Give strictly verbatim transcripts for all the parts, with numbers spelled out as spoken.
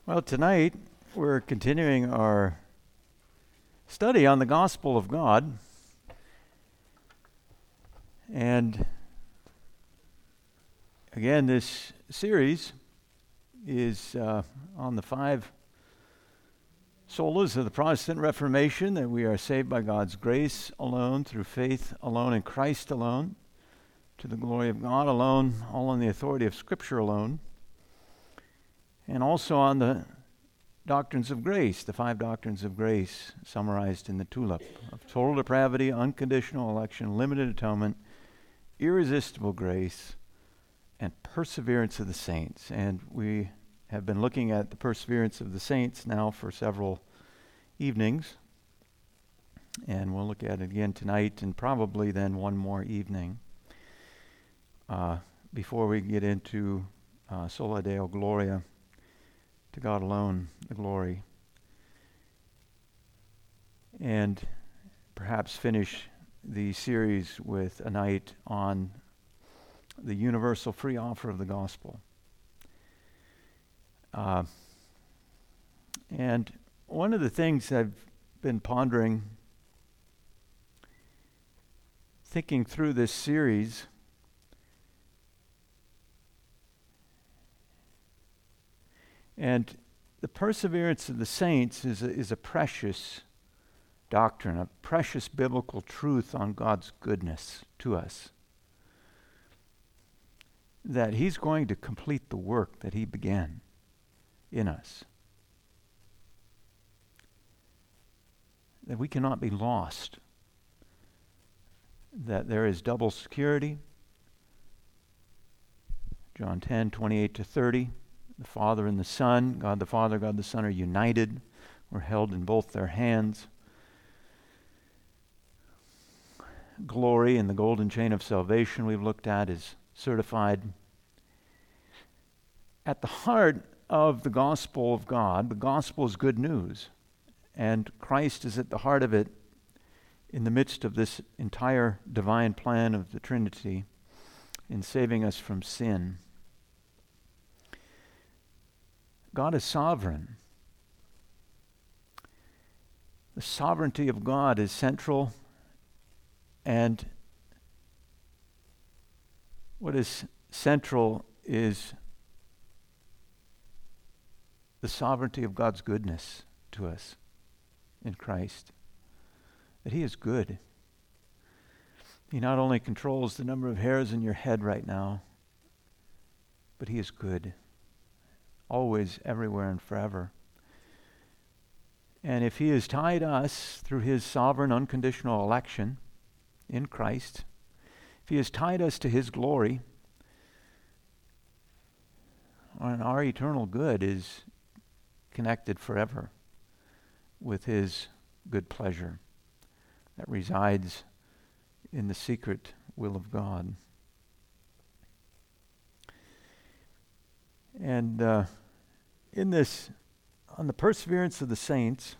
Well, tonight we're continuing our study on the gospel of God. And again, this series is uh, on the five solas of the Protestant Reformation, that we are saved by God's grace alone, through faith alone, in Christ alone, to the glory of God alone, all on the authority of Scripture alone. And also on the doctrines of grace, the five doctrines of grace summarized in the TULIP of total depravity, unconditional election, limited atonement, irresistible grace, and perseverance of the saints. And we have been looking at the perseverance of the saints now for several evenings. And we'll look at it again tonight and probably then one more evening uh, before we get into uh, Sola Deo Gloria. To God alone the glory, and perhaps finish the series with a night on the universal free offer of the gospel. Uh, and one of the things I've been pondering, thinking through this series, and the perseverance of the saints is a, is a precious doctrine, a precious biblical truth on God's goodness to us. That He's going to complete the work that He began in us. That we cannot be lost. That there is double security. John ten, twenty-eight to thirty. The Father and the Son, God the Father, God the Son are united. We're held in both their hands. Glory in the golden chain of salvation we've looked at is certified. At the heart of the gospel of God, the gospel is good news. And Christ is at the heart of it in the midst of this entire divine plan of the Trinity in saving us from sin. God is sovereign. The sovereignty of God is central, and what is central is the sovereignty of God's goodness to us in Christ. That He is good. He not only controls the number of hairs in your head right now, but He is good. Always, everywhere, and forever. And if He has tied us through His sovereign, unconditional election in Christ, if He has tied us to His glory, and our eternal good is connected forever with His good pleasure that resides in the secret will of God. And uh, in this, on the perseverance of the saints,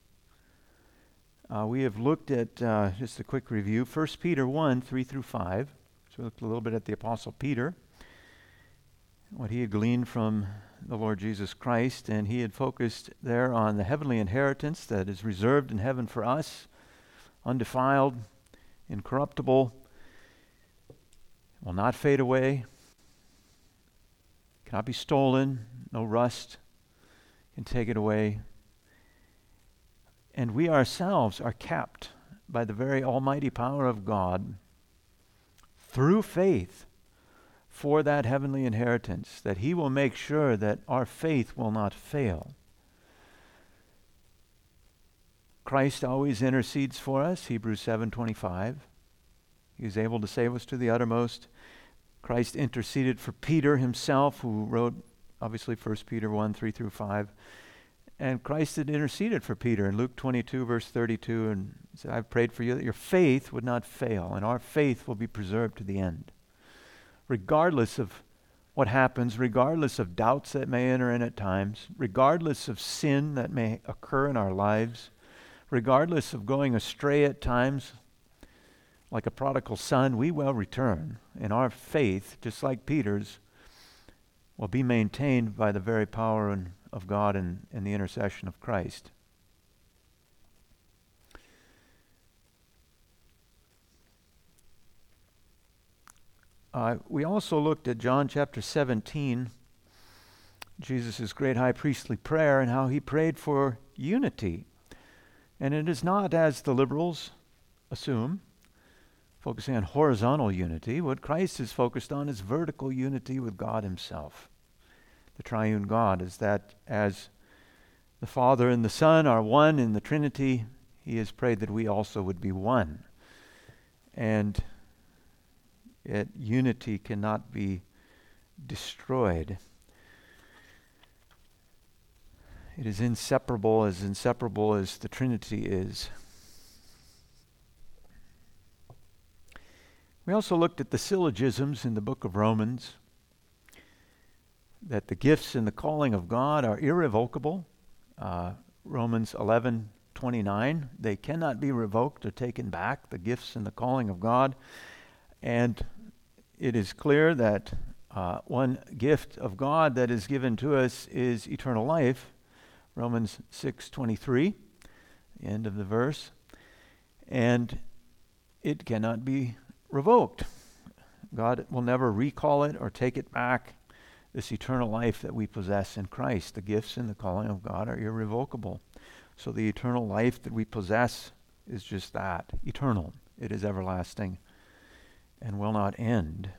uh, we have looked at, uh, just a quick review, First Peter one, three through five. So we looked a little bit at the Apostle Peter, what he had gleaned from the Lord Jesus Christ, and he had focused there on the heavenly inheritance that is reserved in heaven for us, undefiled, incorruptible, will not fade away, cannot be stolen, no rust can take it away. And we ourselves are kept by the very almighty power of God through faith for that heavenly inheritance, that He will make sure that our faith will not fail. Christ always intercedes for us, Hebrews seven twenty-five. He is able to save us to the uttermost. Christ interceded for Peter himself, who wrote, obviously, First Peter one, three through five. And Christ had interceded for Peter in Luke twenty-two, verse thirty-two, and said, I've prayed for you that your faith would not fail, and our faith will be preserved to the end. Regardless of what happens, regardless of doubts that may enter in at times, regardless of sin that may occur in our lives, regardless of going astray at times, like a prodigal son, we will return. And our faith, just like Peter's, will be maintained by the very power and of God and, and the intercession of Christ. Uh, we also looked at John chapter seventeen, Jesus' great high priestly prayer, and how he prayed for unity. And it is not, as the liberals assume, focusing on horizontal unity. What Christ is focused on is vertical unity with God himself. The triune God is that as the Father and the Son are one in the Trinity, he has prayed that we also would be one. And yet unity cannot be destroyed. It is inseparable, as inseparable as the Trinity is. We also looked at the syllogisms in the book of Romans, that the gifts and the calling of God are irrevocable. Uh, Romans eleven twenty-nine, they cannot be revoked or taken back, the gifts and the calling of God. And it is clear that uh, one gift of God that is given to us is eternal life. Romans six twenty-three, the end of the verse. And it cannot be revoked. God will never recall it or take it back. This eternal life that we possess in Christ, the gifts and the calling of God are irrevocable. So the eternal life that we possess is just that, eternal. It is everlasting and will not end.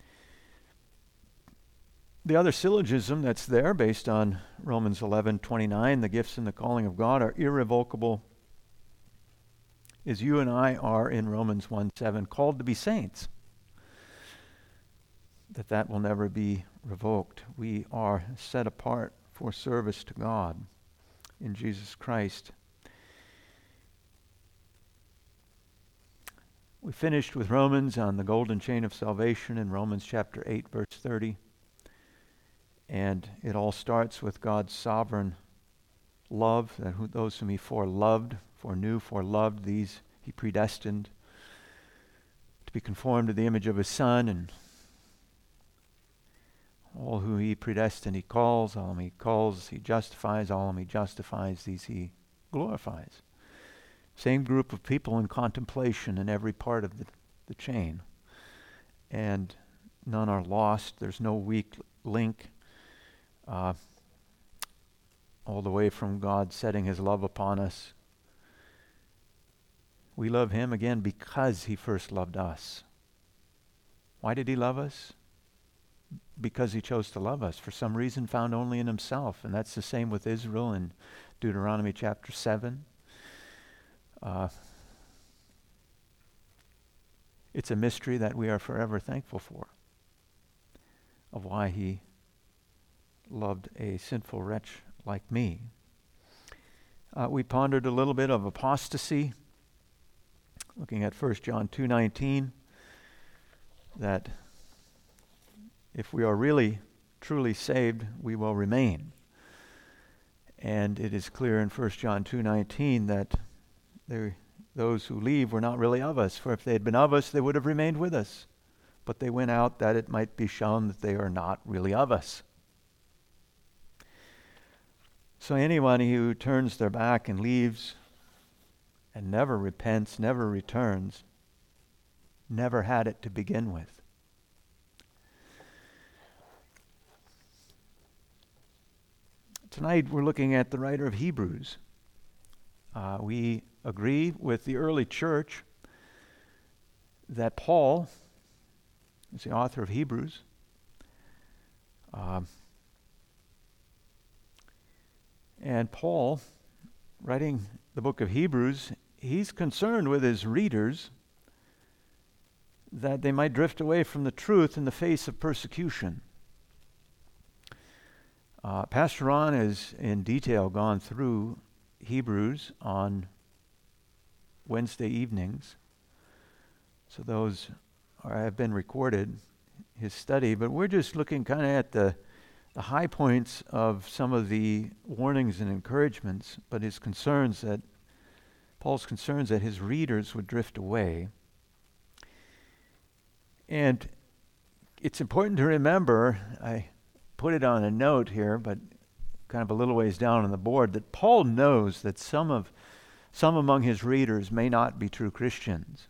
The other syllogism that's there, based on Romans eleven twenty-nine, the gifts and the calling of God are irrevocable, is you and I are in Romans one seven called to be saints. That that will never be revoked. We are set apart for service to God in Jesus Christ. We finished with Romans on the golden chain of salvation in Romans chapter eight, verse thirty. And it all starts with God's sovereign love, that who, those whom he foreloved, foreknew, foreloved, these he predestined to be conformed to the image of his Son, and all who he predestined he calls, all whom he calls he justifies, all whom he justifies, these he glorifies. Same group of people in contemplation in every part of the, the chain. And none are lost. There's no weak link. Uh, all the way from God setting his love upon us. We love him again because he first loved us. Why did he love us? Because he chose to love us for some reason found only in himself. And that's the same with Israel in Deuteronomy chapter seven. Uh, it's a mystery that we are forever thankful for, of why he loved a sinful wretch like me. Uh, we pondered a little bit of apostasy, looking at First John two nineteen, that if we are really, truly saved, we will remain. And it is clear in First John two nineteen that they, those who leave were not really of us, for if they had been of us, they would have remained with us. But they went out that it might be shown that they are not really of us. So anyone who turns their back and leaves and never repents, never returns, never had it to begin with. Tonight we're looking at the writer of Hebrews. Uh, we agree with the early church that Paul is the author of Hebrews. Um, and Paul, writing the book of Hebrews, he's concerned with his readers that they might drift away from the truth in the face of persecution. Uh, Pastor Ron has in detail gone through Hebrews on Wednesday evenings. So those are, have been recorded, his study. But we're just looking kind of at the, the high points of some of the warnings and encouragements, but his concerns that, Paul's concerns that his readers would drift away. And it's important to remember, I put it on a note here, but kind of a little ways down on the board, that Paul knows that some of some among his readers may not be true Christians.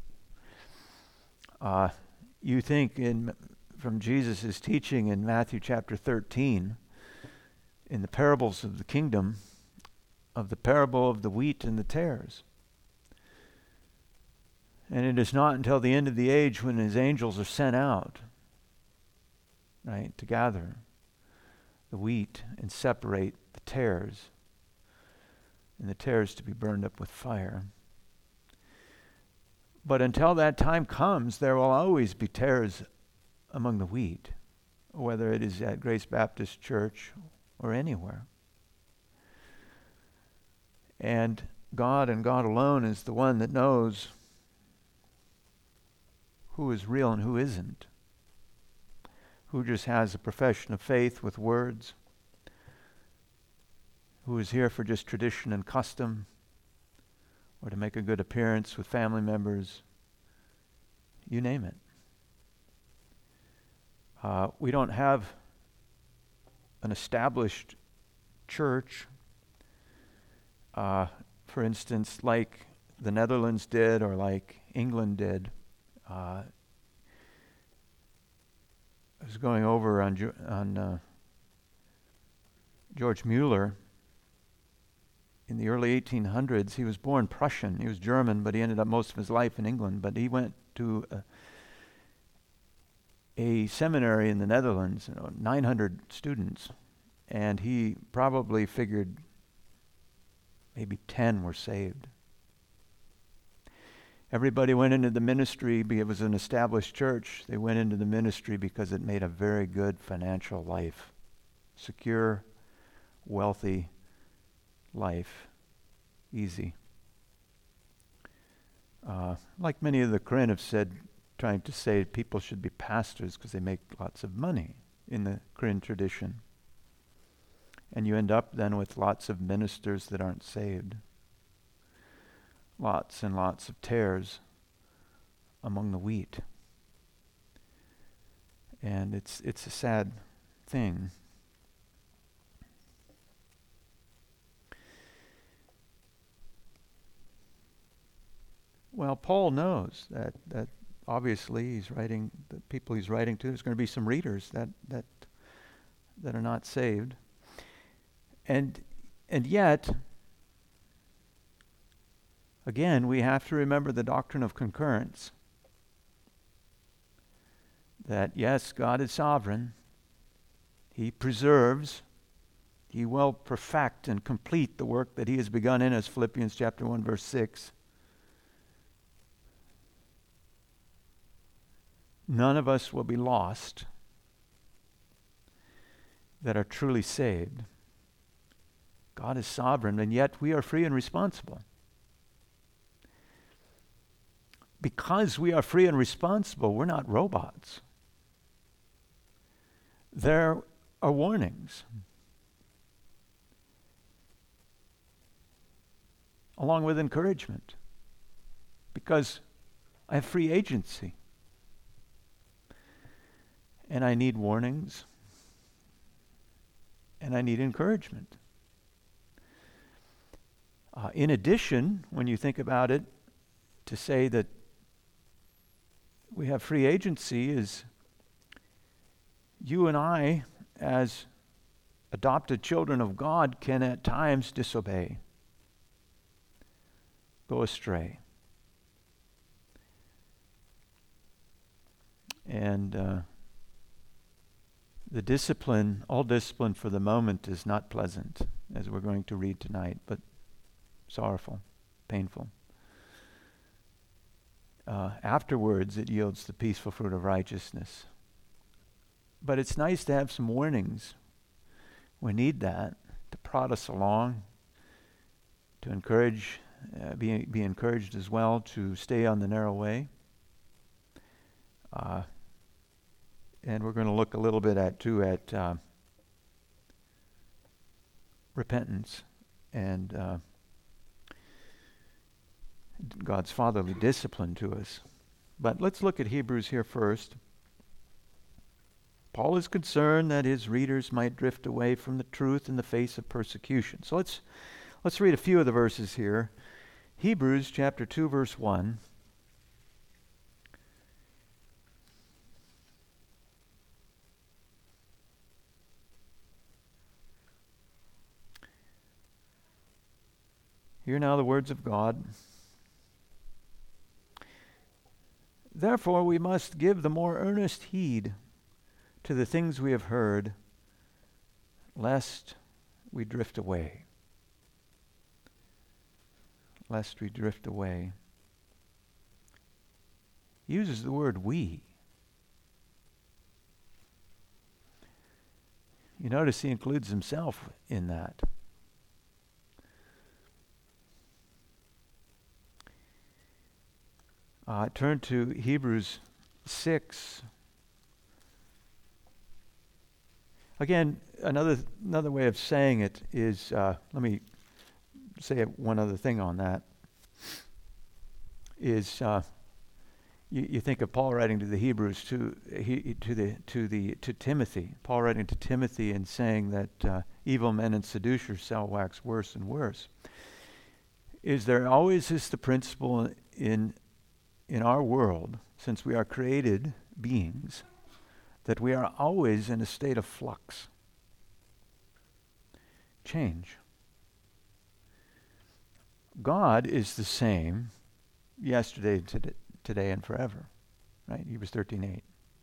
Uh, you think in from Jesus' teaching in Matthew chapter thirteen, in the parables of the kingdom, of the parable of the wheat and the tares. And it is not until the end of the age when his angels are sent out, right, to gather the wheat and separate the tares, and the tares to be burned up with fire. But until that time comes, there will always be tares among the wheat, whether it is at Grace Baptist Church or anywhere. And God and God alone is the one that knows who is real and who isn't, who just has a profession of faith with words, who is here for just tradition and custom, or to make a good appearance with family members, you name it. Uh, we don't have an established church, uh, for instance, like the Netherlands did or like England did. Uh, I was going over on, on uh, George Mueller. In the early eighteen hundreds, he was born Prussian. He was German, but he ended up most of his life in England. But he went to a, a seminary in the Netherlands, you know, nine hundred students, and he probably figured maybe ten were saved. Everybody went into the ministry because it was an established church. They went into the ministry because it made a very good financial life. Secure, wealthy life. Easy. Uh, like many of the Korean have said, trying to say people should be pastors because they make lots of money in the Korean tradition. And you end up then with lots of ministers that aren't saved. Lots and lots of tares among the wheat. And it's it's a sad thing. Well, Paul knows that that obviously he's writing, the people he's writing to, there's going to be some readers that that that are not saved. And and yet, again, we have to remember the doctrine of concurrence. That yes, God is sovereign. He preserves. He will perfect and complete the work that he has begun in us, Philippians chapter one, verse six. None of us will be lost that are truly saved. God is sovereign, and yet we are free and responsible. Because we are free and responsible, we're not robots. There are warnings, along with encouragement, because I have free agency. And I need warnings, and I need encouragement. Uh, in addition, when you think about it, to say that we have free agency is you and I, as adopted children of God, can at times disobey, go astray. And uh, the discipline, all discipline for the moment is not pleasant, as we're going to read tonight, but sorrowful, painful. Uh, afterwards, it yields the peaceful fruit of righteousness. But it's nice to have some warnings. We need that to prod us along, to encourage, uh, be, be encouraged as well to stay on the narrow way. Uh, and we're going to look a little bit at, too, at uh, repentance and uh, God's fatherly discipline to us. But let's look at Hebrews here first. Paul is concerned that his readers might drift away from the truth in the face of persecution. So let's let's read a few of the verses here. Hebrews chapter two, verse one. Hear now the words of God. Therefore we must give the more earnest heed to the things we have heard, lest we drift away. Lest we drift away. He uses the word we. You notice he includes himself in that. Uh, turn to Hebrews six. Again, another another way of saying it is, uh, let me say one other thing on that, is uh, you, you think of Paul writing to the Hebrews, to he, to the to the to Timothy, Paul writing to Timothy and saying that uh, evil men and seducers shall wax worse and worse. Is there always is the principle in in our world, since we are created beings, that we are always in a state of flux, change. God is the same yesterday, today, today and forever, right? Hebrews thirteen eight.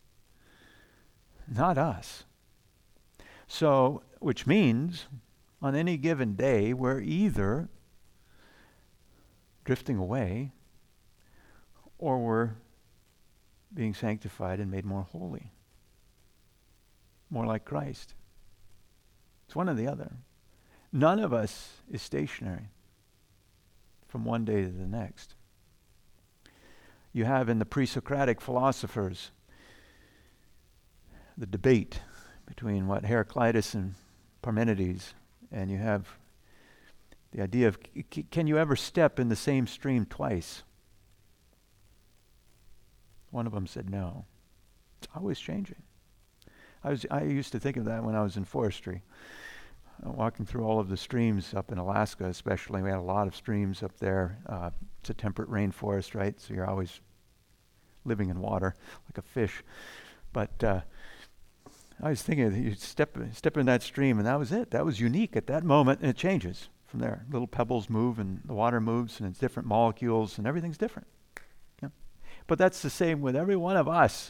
Not us. So, which means on any given day, we're either drifting away or we're being sanctified and made more holy, more like Christ. It's one or the other. None of us is stationary from one day to the next. You have in the pre-Socratic philosophers the debate between what Heraclitus and Parmenides, and you have the idea of c- can you ever step in the same stream twice? One of them said no. It's always changing. I was I used to think of that when I was in forestry. Uh, walking through all of the streams up in Alaska especially. We had a lot of streams up there. Uh, it's a temperate rainforest, right? So you're always living in water like a fish. But uh, I was thinking that you step, step in that stream and that was it. That was unique at that moment, and it changes from there. Little pebbles move and the water moves and it's different molecules and everything's different. Yeah. But that's the same with every one of us.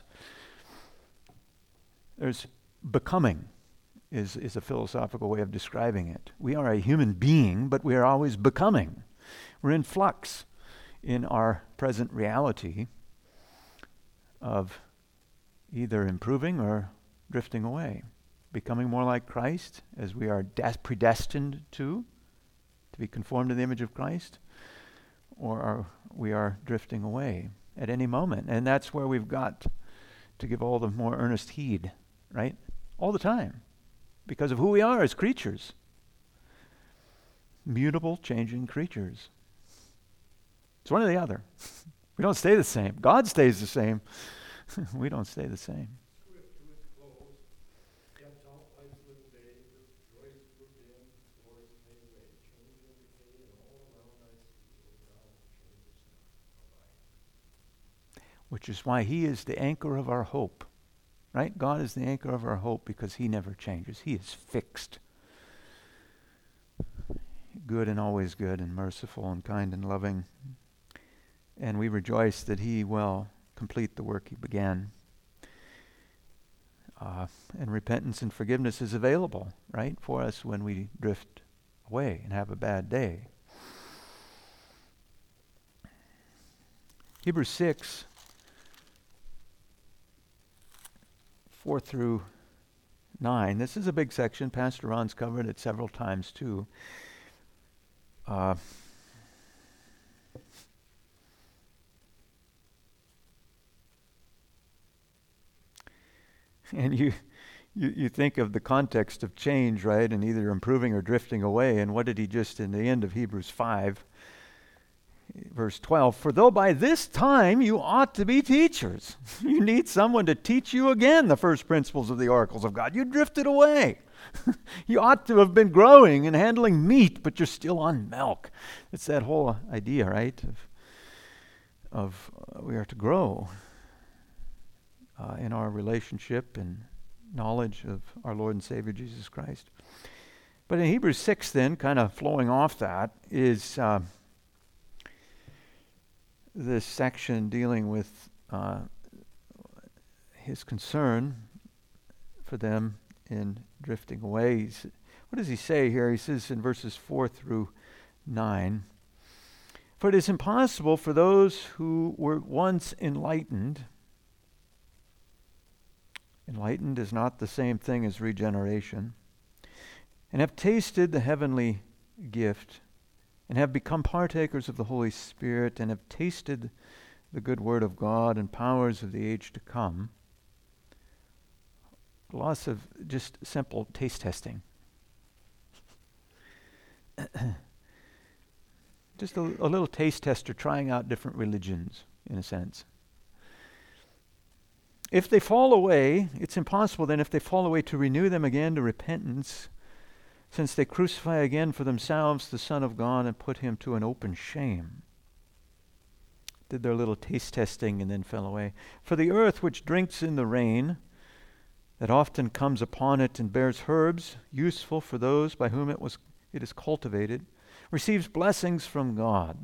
There's becoming is, is a philosophical way of describing it. We are a human being, but we are always becoming. We're in flux in our present reality of either improving or drifting away, becoming more like Christ as we are des- predestined to, to be conformed to the image of Christ, or are, we are drifting away at any moment. And that's where we've got to give all the more earnest heed, right? All the time, because of who we are as creatures. Mutable, changing creatures. It's one or the other. We don't stay the same. God stays the same. We don't stay the same. Which is why he is the anchor of our hope, right? God is the anchor of our hope because he never changes. He is fixed. Good and always good and merciful and kind and loving. And we rejoice that he will complete the work he began. Uh, and repentance and forgiveness is available, right, for us when we drift away and have a bad day. Hebrews six, four through nine. This is a big section. Pastor Ron's covered it several times too. Uh, and you, you you think of the context of change, right? And either improving or drifting away. And what did he just in the end of Hebrews five? Verse twelve, for though by this time you ought to be teachers, you need someone to teach you again the first principles of the oracles of God. You drifted away. You ought to have been growing and handling meat, but you're still on milk. It's that whole idea, right, of, of uh, we are to grow uh, in our relationship and knowledge of our Lord and Savior Jesus Christ. But in Hebrews six then, kind of flowing off that, is uh, this section dealing with uh, his concern for them in drifting away. He's, what does he say here? He says in verses four through nine, for it is impossible for those who were once enlightened. Enlightened is not the same thing as regeneration, and have tasted the heavenly gift, and have become partakers of the Holy Spirit, and have tasted the good word of God and powers of the age to come. Lots of just simple taste testing. Just a, a little taste tester trying out different religions, in a sense. If they fall away, it's impossible then if they fall away to renew them again to repentance, since they crucify again for themselves the Son of God and put him to an open shame. Did their little taste testing and then fell away. For the earth which drinks in the rain that often comes upon it and bears herbs, useful for those by whom it was it is cultivated, receives blessings from God.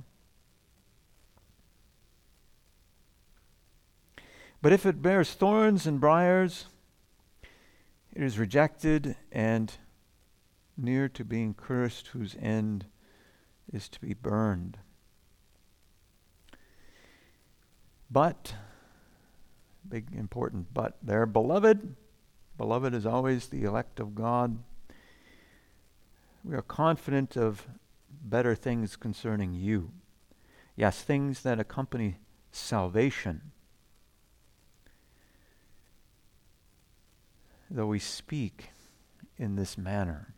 But if it bears thorns and briars, it is rejected and near to being cursed, whose end is to be burned. But, big important but there, beloved, beloved is always the elect of God. We are confident of better things concerning you. Yes, things that accompany salvation. Though we speak in this manner.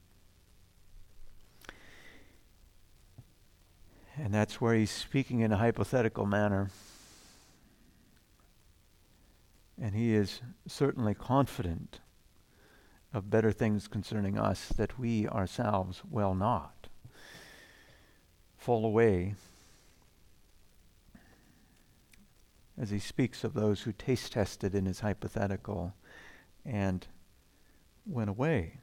And that's where he's speaking in a hypothetical manner. And he is certainly confident of better things concerning us that we ourselves will not fall away, as he speaks of those who taste tested in his hypothetical and went away.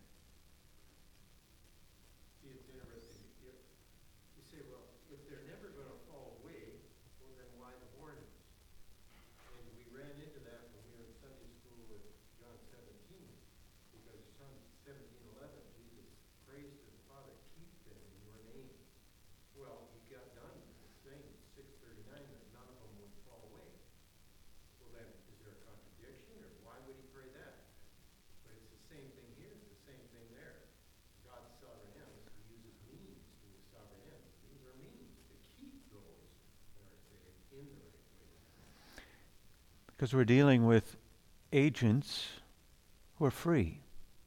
It's interesting. If you say, well, if they're never going to fall away, well, then why the warnings? And we ran into that when we were in Sunday school with John seventeen, because John seventeen eleven, Jesus prays to the Father, keep them in your name. Well, he got done saying in six thirty-nine that none of them would fall away. Well, then, is there a contradiction, or why would he pray that? But it's the same thing here, it's the same thing there. God's sovereign ends, he uses means to his sovereign ends. These are means to keep those that are saved in the right way. Because we're dealing with agents who are free.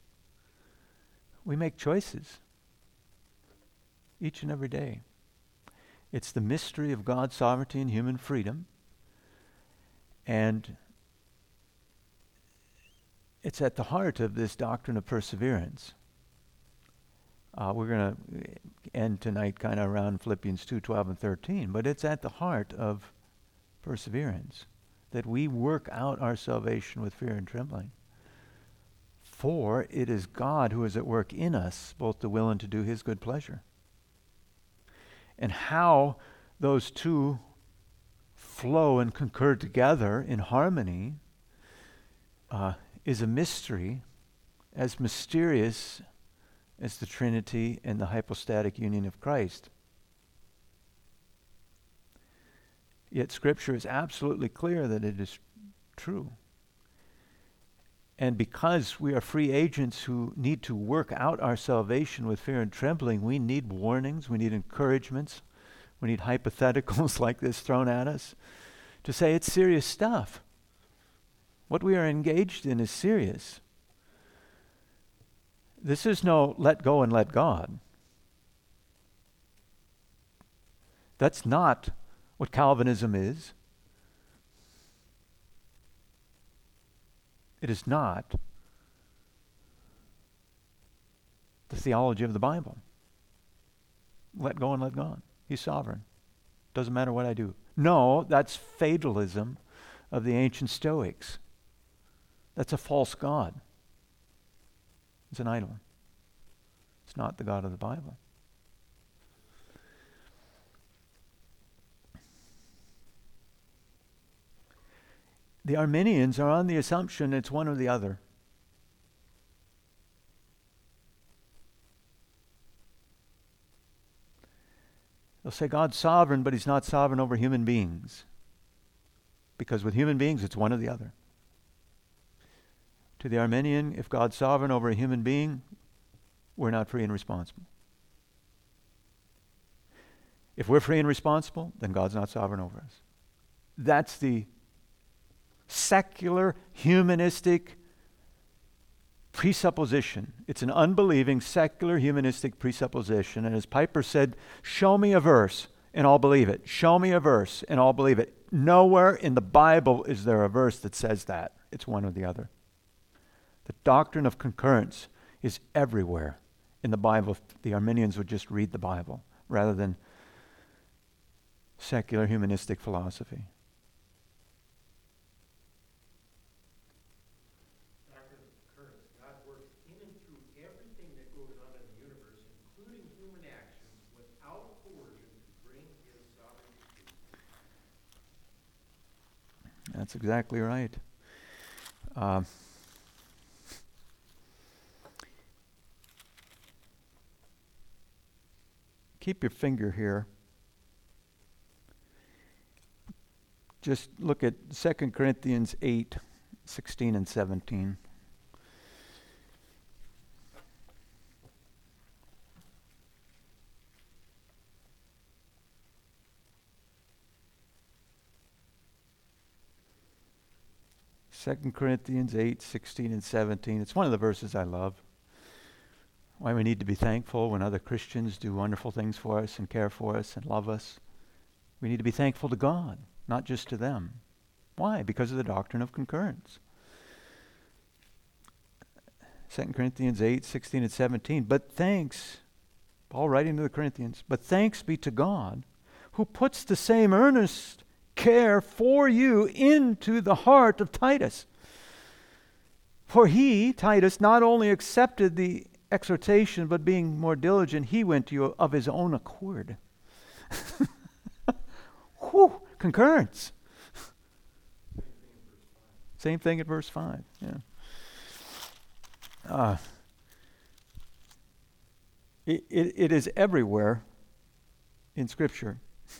We make choices each and every day. It's the mystery of God's sovereignty and human freedom. And it's at the heart of this doctrine of perseverance. Uh, we're going to end tonight kind of around Philippians two, twelve and thirteen, but it's at the heart of perseverance, that we work out our salvation with fear and trembling. For it is God who is at work in us, both to will and to do his good pleasure. And how those two flow and concur together in harmony uh, is a mystery, as mysterious as the Trinity and the hypostatic union of Christ. Yet Scripture is absolutely clear that it is true. And because we are free agents who need to work out our salvation with fear and trembling, we need warnings, we need encouragements, we need hypotheticals like this thrown at us to say it's serious stuff. What we are engaged in is serious. This is no let go and let God. That's not what Calvinism is. It is not the theology of the Bible. Let go and let God. He's sovereign. Doesn't matter what I do. No, that's fatalism of the ancient Stoics. That's a false god. It's an idol. It's not the God of the Bible. The Arminians are on the assumption it's one or the other. They'll say God's sovereign, but he's not sovereign over human beings. Because with human beings, it's one or the other. To the Arminian, if God's sovereign over a human being, we're not free and responsible. If we're free and responsible, then God's not sovereign over us. That's the secular, humanistic presupposition. It's an unbelieving, secular, humanistic presupposition. And as Piper said, show me a verse and I'll believe it. Show me a verse and I'll believe it. Nowhere in the Bible is there a verse that says that. It's one or the other. The doctrine of concurrence is everywhere in the Bible. If the Arminians would just read the Bible rather than secular, humanistic philosophy. That's exactly right. Uh, keep your finger here. Just look at Second Corinthians eight, sixteen and seventeen. Second Corinthians eight, sixteen and seventeen. It's one of the verses I love. Why we need to be thankful when other Christians do wonderful things for us and care for us and love us. We need to be thankful to God, not just to them. Why? Because of the doctrine of concurrence. Second Corinthians eight, sixteen and seventeen. But thanks, Paul writing to the Corinthians, but thanks be to God who puts the same earnest care for you into the heart of Titus. For he, Titus, not only accepted the exhortation, but being more diligent, he went to you of his own accord. Whew, concurrence. Same thing at verse five. Yeah. Uh, it, it, it is everywhere in Scripture.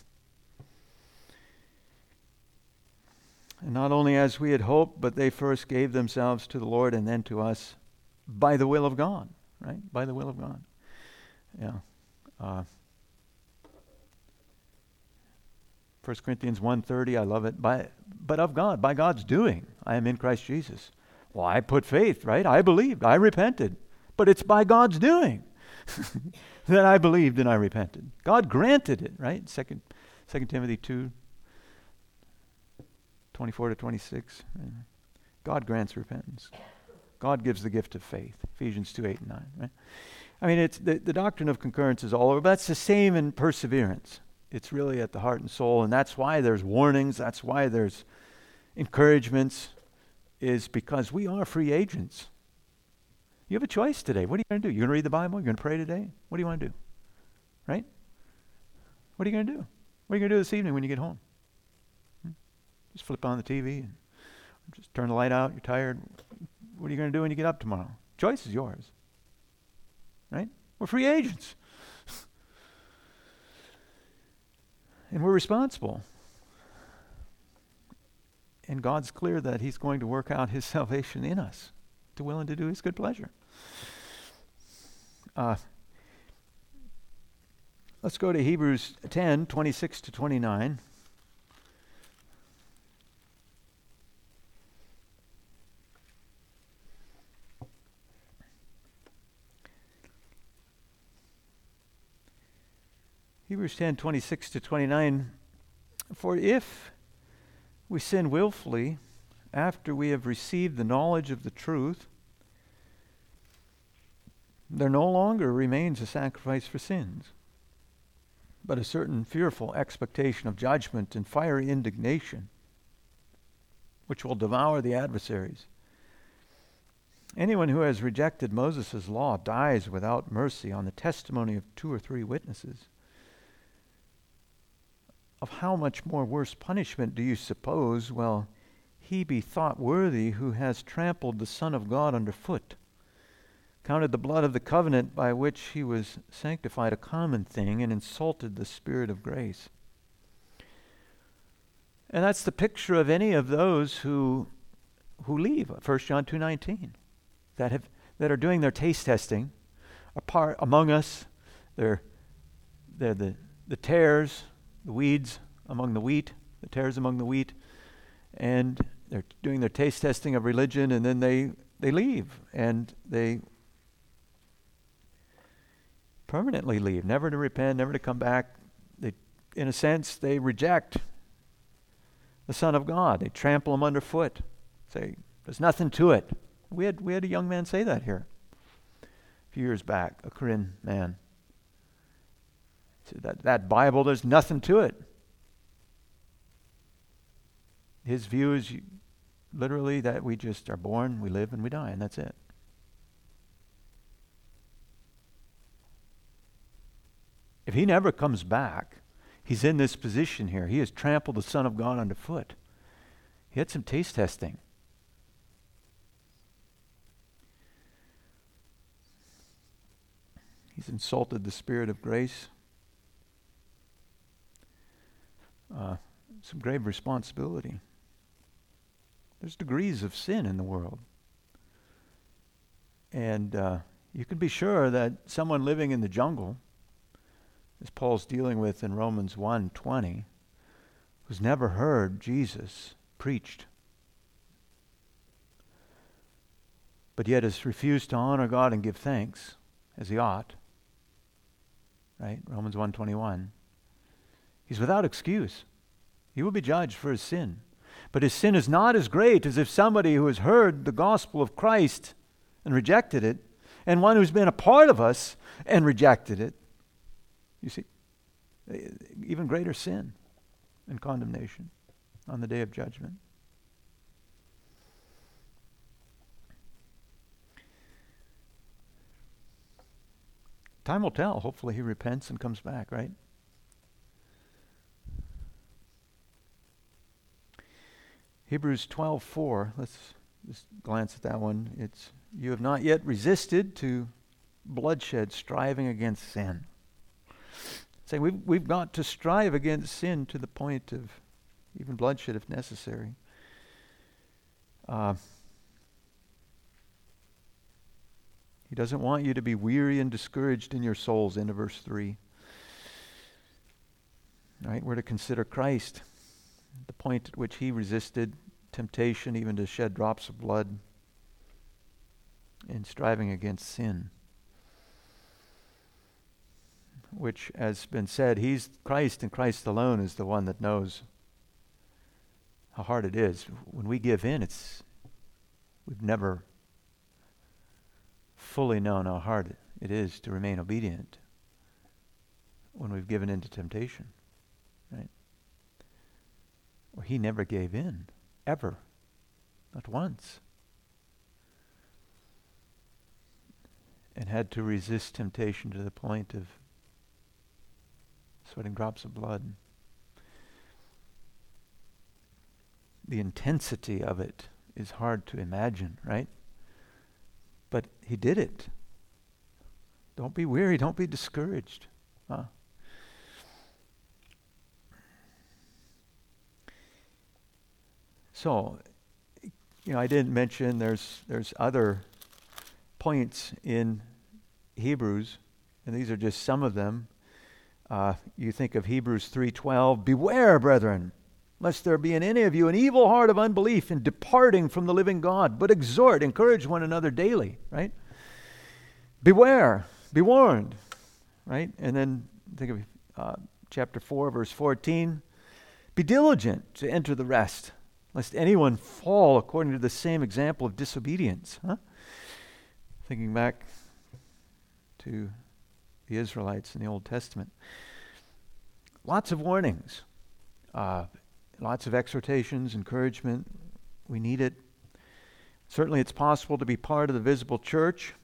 And not only as we had hoped, but they first gave themselves to the Lord and then to us by the will of God, right? By the will of God. Yeah. Uh, First Corinthians one thirty, I love it. By, but of God, by God's doing, I am in Christ Jesus. Well, I put faith, right? I believed, I repented. But it's by God's doing that I believed and I repented. God granted it, right? Second, Second Timothy two, twenty-four to twenty-six. God grants repentance. God gives the gift of faith. Ephesians two, eight and nine, right? I mean, it's the, the doctrine of concurrence is all over, but that's the same in perseverance. It's really at the heart and soul, and that's why there's warnings, that's why there's encouragements, is because we are free agents. You have a choice today. What are you going to do? You're going to read the Bible? You're going to pray today? What do you want to do? Right? What are you going to do? What are you going to do this evening when you get home? Hmm? Just flip on the T V and just turn the light out. You're tired. What are you going to do when you get up tomorrow? Choice is yours. Right? We're free agents. And we're responsible. And God's clear that He's going to work out His salvation in us, to will and to do His good pleasure. Uh, let's go to Hebrews ten, twenty-six to twenty-nine. Hebrews ten, twenty-six to twenty-nine, For if we sin willfully after we have received the knowledge of the truth, there no longer remains a sacrifice for sins, but a certain fearful expectation of judgment and fiery indignation, which will devour the adversaries. Anyone who has rejected Moses' law dies without mercy on the testimony of two or three witnesses. Of how much more worse punishment do you suppose will he be thought worthy who has trampled the Son of God underfoot, counted the blood of the covenant by which he was sanctified a common thing, and insulted the Spirit of grace? And that's the picture of any of those who who leave, First John two nineteen, that have that are doing their taste testing, apart among us. They're they're the, the tares, the weeds among the wheat, the tares among the wheat, and they're doing their taste testing of religion, and then they, they leave, and they permanently leave, never to repent, never to come back. They, in a sense, they reject the Son of God. They trample him underfoot. Say, there's nothing to it. We had we had a young man say that here a few years back, a Korean man. He said, that, that Bible, there's nothing to it. His view is literally that we just are born, we live, and we die, and that's it. If he never comes back, he's in this position here. He has trampled the Son of God underfoot. He had some taste testing. He's insulted the Spirit of grace. Uh, some grave responsibility. There's degrees of sin in the world. And uh, you can be sure that someone living in the jungle, as Paul's dealing with in Romans one twenty, who's never heard Jesus preached, but yet has refused to honor God and give thanks as he ought, right? Romans one twenty-one. He's without excuse. He will be judged for his sin. But his sin is not as great as if somebody who has heard the gospel of Christ and rejected it, and one who's been a part of us and rejected it. You see, even greater sin and condemnation on the day of judgment. Time will tell. Hopefully he repents and comes back, right? Hebrews twelve four, let's just glance at that one. It's, you have not yet resisted to bloodshed, striving against sin. Say, we've, we've got to strive against sin to the point of even bloodshed if necessary. Uh, he doesn't want you to be weary and discouraged in your souls, into verse three. All right, we're to consider Christ, the point at which he resisted temptation, even to shed drops of blood, in striving against sin. Which, as been said, he's Christ, and Christ alone is the one that knows how hard it is. When we give in, it's we've never fully known how hard it is to remain obedient when we've given in to temptation, right? Well, he never gave in, ever, not once, and had to resist temptation to the point of sweating drops of blood. The intensity of it is hard to imagine, right? But he did it. Don't be weary, don't be discouraged. Huh? So, you know, I didn't mention there's there's other points in Hebrews, and these are just some of them. Uh, you think of Hebrews three twelve, beware, brethren, lest there be in any of you an evil heart of unbelief in departing from the living God, but exhort, encourage one another daily, right? Beware, be warned, right? And then think of uh, chapter four, verse fourteen, Be diligent to enter the rest, lest anyone fall according to the same example of disobedience. Huh? Thinking back to the Israelites in the Old Testament. Lots of warnings, uh, lots of exhortations, encouragement. We need it. Certainly it's possible to be part of the visible church.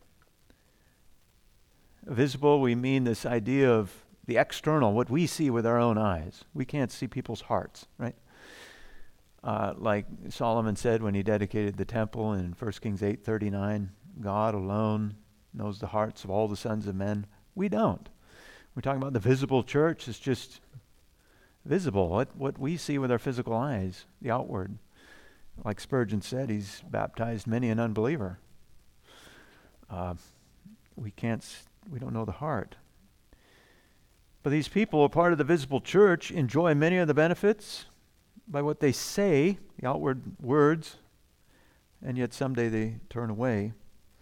Visible, we mean this idea of the external, what we see with our own eyes. We can't see people's hearts, right? Uh, like Solomon said when he dedicated the temple in First Kings eight thirty-nine, God alone knows the hearts of all the sons of men. We don't. We're talking about the visible church. It's just visible, what, what we see with our physical eyes, the outward. Like Spurgeon said, he's baptized many an unbeliever. Uh, we can't, we don't know the heart. But these people, a part of the visible church, enjoy many of the benefits by what they say, the outward words, and yet someday they turn away.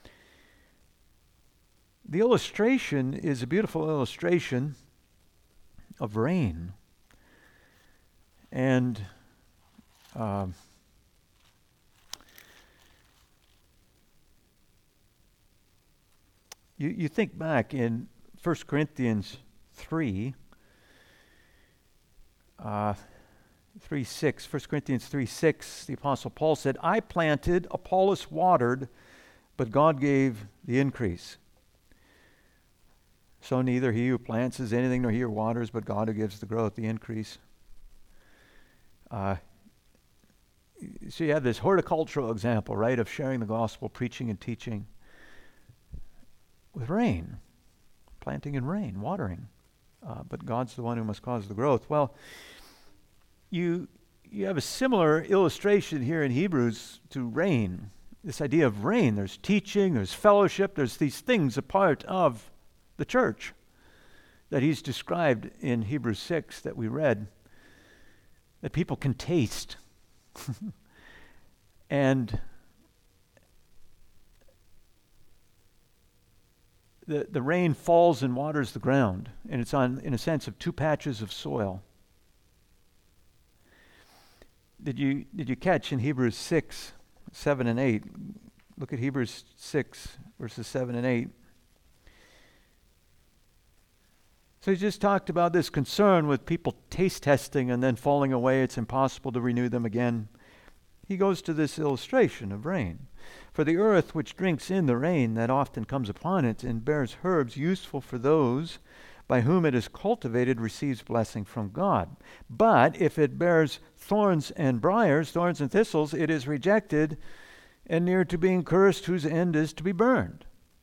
The illustration is a beautiful illustration of rain. And um, you, you think back in First Corinthians three, uh, three six, First Corinthians three six, the Apostle Paul said, I planted, Apollos watered, but God gave the increase. So neither he who plants is anything, nor he who waters, but God who gives the growth, the increase. Uh, so you have this horticultural example, right, of sharing the gospel, preaching and teaching with rain, planting in rain, watering. Uh, but God's the one who must cause the growth. Well, you you have a similar illustration here in Hebrews to rain. This idea of rain. There's teaching, there's fellowship, there's these things a part of the church that he's described in Hebrews six that we read, that people can taste. And the, the rain falls and waters the ground, and it's on, in a sense, of two patches of soil. Did you did you catch in Hebrews six, seven and eight? Look at Hebrews six, verses seven and eight. So he just talked about this concern with people taste testing and then falling away. It's impossible to renew them again. He goes to this illustration of rain. For the earth which drinks in the rain that often comes upon it and bears herbs useful for those by whom it is cultivated receives blessing from God. But if it bears thorns and briars, thorns and thistles, it is rejected and near to being cursed, whose end is to be burned.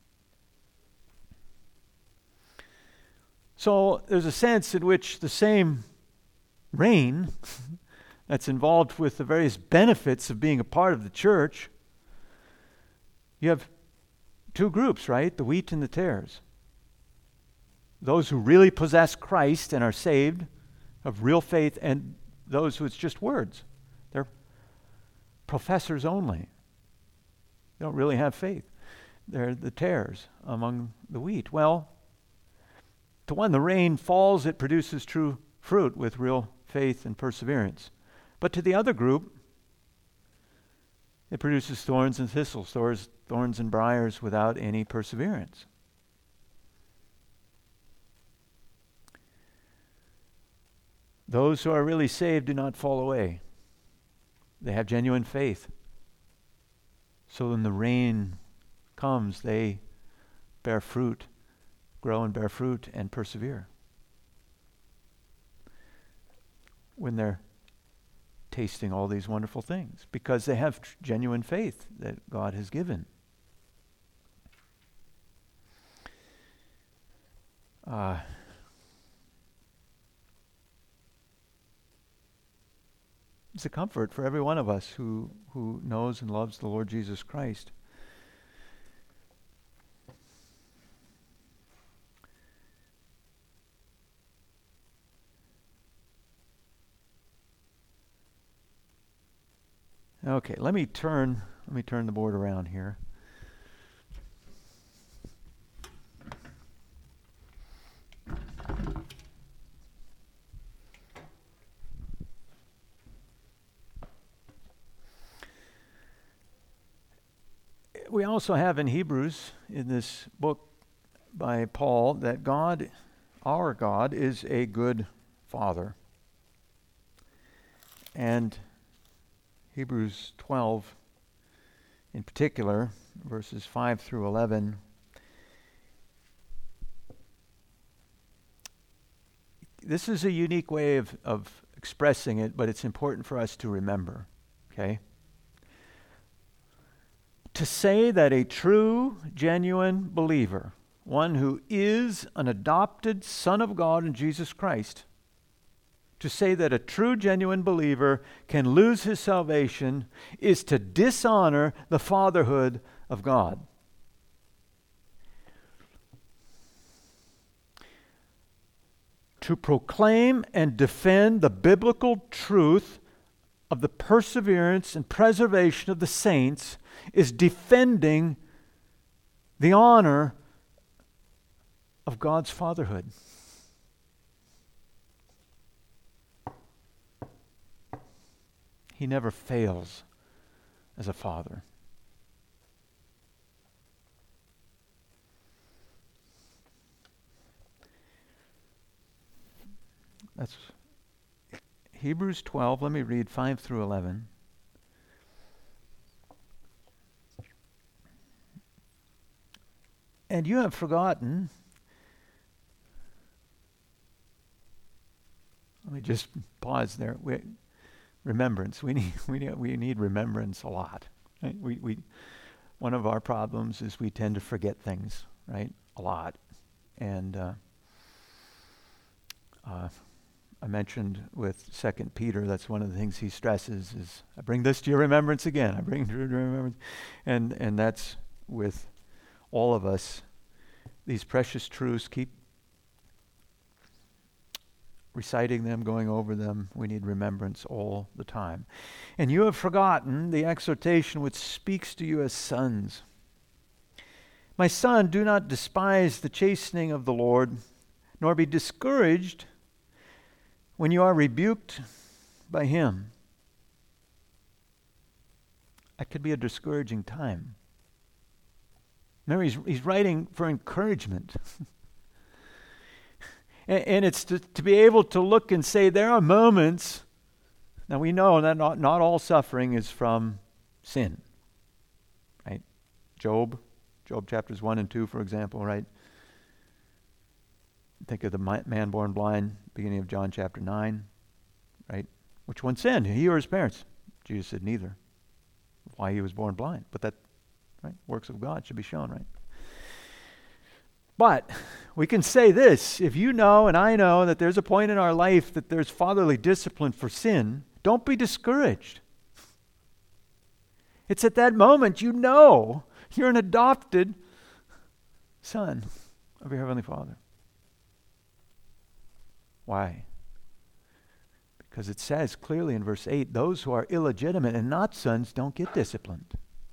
So there's a sense in which the same rain that's involved with the various benefits of being a part of the church, you have two groups, right? The wheat and the tares. Those who really possess Christ and are saved, have real faith, and those who it's just words. They're professors only. They don't really have faith. They're the tares among the wheat. Well, to one, the rain falls, it produces true fruit with real faith and perseverance. But to the other group, it produces thorns and thistles, thorns, thorns and briars without any perseverance. Those who are really saved do not fall away. They have genuine faith. So when the rain comes, they bear fruit, grow and bear fruit and persevere. When they're tasting all these wonderful things, because they have tr- genuine faith that God has given. Uh, it's a comfort for every one of us who, who knows and loves the Lord Jesus Christ. Okay, let me turn let me turn the board around here. we also have in Hebrews, in this book by Paul, that God, our God, is a good Father. And Hebrews twelve, in particular, verses five through eleven, this is a unique way of, of expressing it, but it's important for us to remember, okay? To say that a true, genuine believer, one who is an adopted Son of God in Jesus Christ, to say that a true, genuine believer can lose his salvation is to dishonor the fatherhood of God. To proclaim and defend the biblical truth of the perseverance and preservation of the saints is defending the honor of God's fatherhood. He never fails as a father. That's Hebrews twelve. Let me read five through eleven. And you have forgotten. Let me just pause there. We, remembrance. We need we need we need remembrance a lot. Right? We we one of our problems is we tend to forget things, right? A lot. And uh, uh, I mentioned with Second Peter, that's one of the things he stresses is, I bring this to your remembrance again. I bring it to your remembrance. And, and that's with all of us. These precious truths, keep reciting them, going over them. We need remembrance all the time. And you have forgotten the exhortation which speaks to you as sons. My son, do not despise the chastening of the Lord, nor be discouraged when you are rebuked by him. That could be a discouraging time. Remember, he's, he's writing for encouragement. and, and it's to, to be able to look and say there are moments. Now we know that not, not all suffering is from sin. Right? Job, Job chapters one and two, for example, right? Think of the man born blind, beginning of John chapter nine, right? Which one sinned, he or his parents? Jesus said neither. Why he was born blind. But that, right? Works of God should be shown, right? But we can say this, if you know and I know that there's a point in our life that there's fatherly discipline for sin, don't be discouraged. It's at that moment you know you're an adopted son of your Heavenly Father. Why? Because it says clearly in verse eight, those who are illegitimate and not sons don't get disciplined.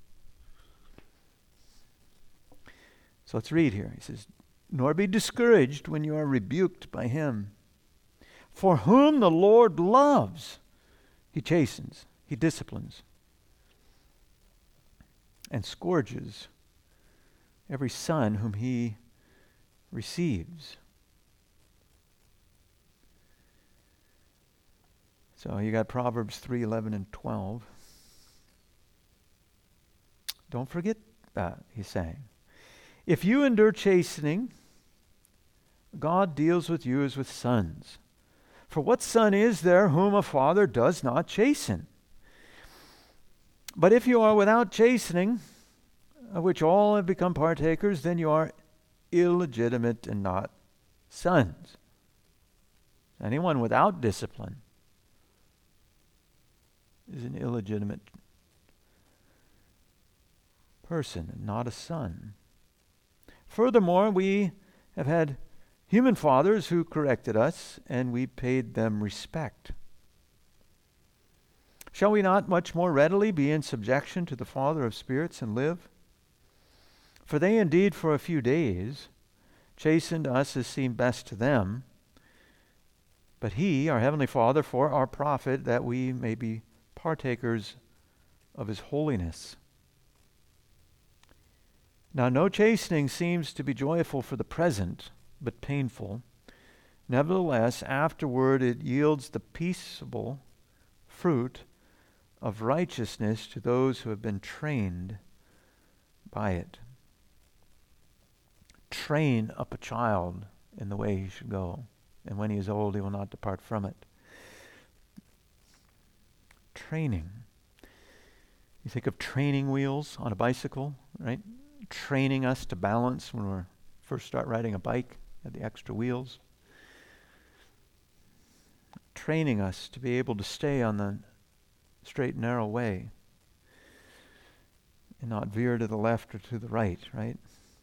So let's read here. He says, nor be discouraged when you are rebuked by him. For whom the Lord loves, he chastens, he disciplines, and scourges every son whom he receives. So you got Proverbs three, eleven, and twelve. Don't forget that, he's saying. If you endure chastening, God deals with you as with sons. For what son is there whom a father does not chasten? But if you are without chastening, of which all have become partakers, then you are illegitimate and not sons. Anyone without discipline is an illegitimate person and not a son. Furthermore, we have had human fathers who corrected us, and we paid them respect. Shall we not much more readily be in subjection to the Father of spirits and live? For they indeed for a few days chastened us as seemed best to them, but he, our Heavenly Father, for our profit, that we may be partakers of his holiness. Now, no chastening seems to be joyful for the present, but painful. Nevertheless, afterward it yields the peaceable fruit of righteousness to those who have been trained by it. Train up a child in the way he should go, and when he is old, he will not depart from it. Training. You think of training wheels on a bicycle, right? Training us to balance when we first start riding a bike, at the extra wheels. Training us to be able to stay on the straight and narrow way and not veer to the left or to the right, right?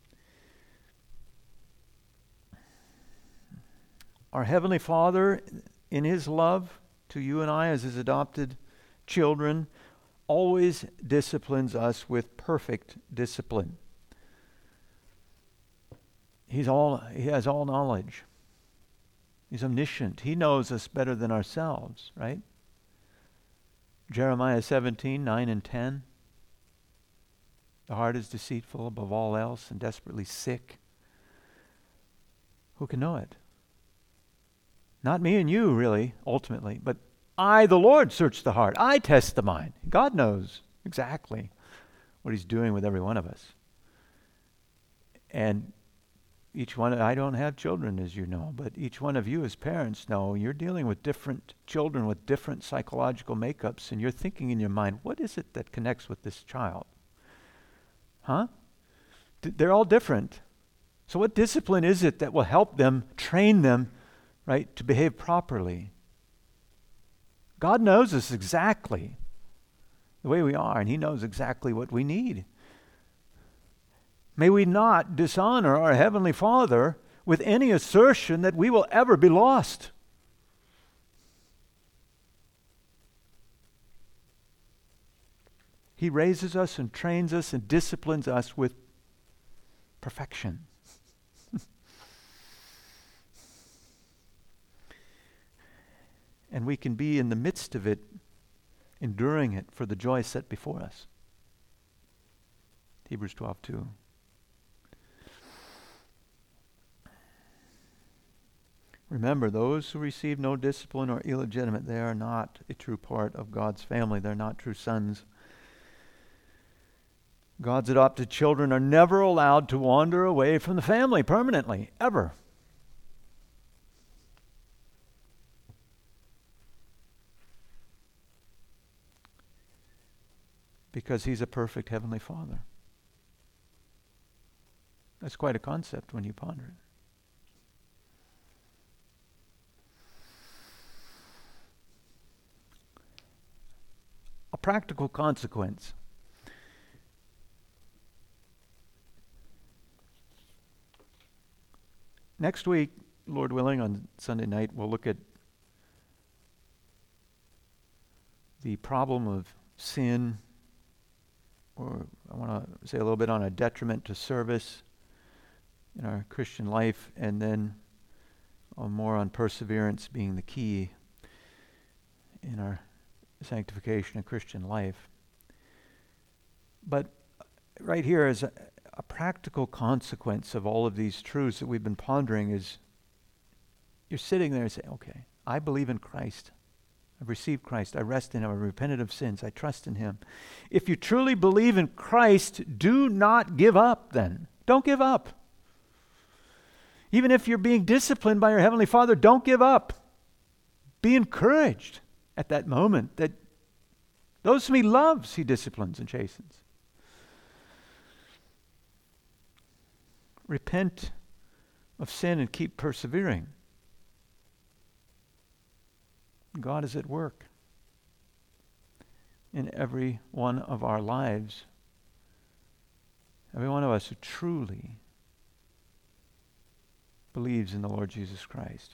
Our Heavenly Father, in His love to you and I as His adopted children, always disciplines us with perfect discipline. He's all, He has all knowledge. He's omniscient. He knows us better than ourselves, right? Jeremiah seventeen, nine and ten. The heart is deceitful above all else and desperately sick. Who can know it? Not me and you, really, ultimately, but I, the Lord, search the heart. I test the mind. God knows exactly what He's doing with every one of us. And each one, I don't have children, as you know, but each one of you as parents know you're dealing with different children with different psychological makeups, and you're thinking in your mind, what is it that connects with this child? Huh? D- they're all different. So what discipline is it that will help them, train them, right, to behave properly? God knows us exactly the way we are, and He knows exactly what we need. May we not dishonor our Heavenly Father with any assertion that we will ever be lost. He raises us and trains us and disciplines us with perfection. And we can be in the midst of it, enduring it for the joy set before us. Hebrews twelve two. Remember, those who receive no discipline are illegitimate. They are not a true part of God's family. They're not true sons. God's adopted children are never allowed to wander away from the family permanently, ever. Because He's a perfect Heavenly Father. That's quite a concept when you ponder it. A practical consequence. Next week, Lord willing, on Sunday night, we'll look at the problem of sin, or I want to say a little bit on a detriment to service in our Christian life, and then uh, more on perseverance being the key in our sanctification and Christian life. But right here is a, a practical consequence of all of these truths that we've been pondering is you're sitting there and saying, okay, I believe in Christ. I've received Christ. I rest in Him. I've repented of sins. I trust in Him. If you truly believe in Christ, do not give up then. Don't give up. Even if you're being disciplined by your Heavenly Father, don't give up. Be encouraged at that moment that those whom He loves, He disciplines and chastens. Repent of sin and keep persevering. God is at work in every one of our lives. Every one of us who truly believes in the Lord Jesus Christ.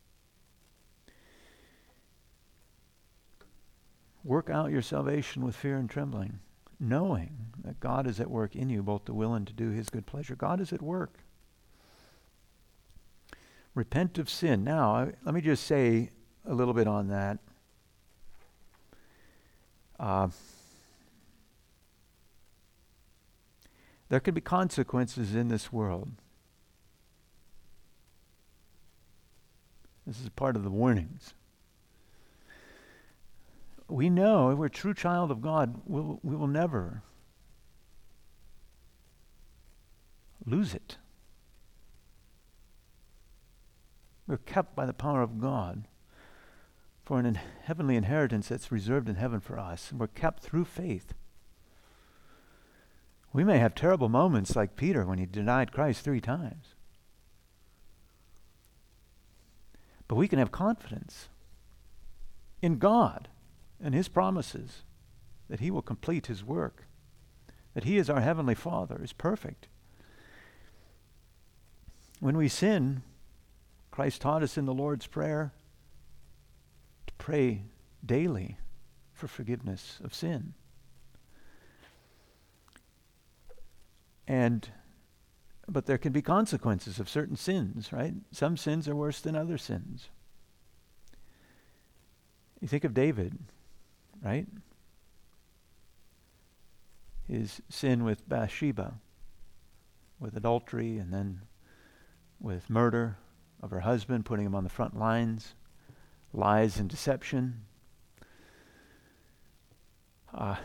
Work out your salvation with fear and trembling, knowing that God is at work in you, both to will and to do His good pleasure. God is at work. Repent of sin. Now, I, let me just say a little bit on that. Uh, There could be consequences in this world. This is part of the warnings. We know if we're a true child of God, we'll, we will never lose it. We're kept by the power of God for an in- heavenly inheritance that's reserved in heaven for us. And we're kept through faith. We may have terrible moments like Peter when he denied Christ three times. But we can have confidence in God and His promises that He will complete His work, that He is our Heavenly Father, is perfect. When we sin, Christ taught us in the Lord's Prayer to pray daily for forgiveness of sin. And But there can be consequences of certain sins, right? Some sins are worse than other sins. You think of David, right? His sin with Bathsheba, with adultery, and then with murder of her husband, putting him on the front lines, lies and deception. Uh,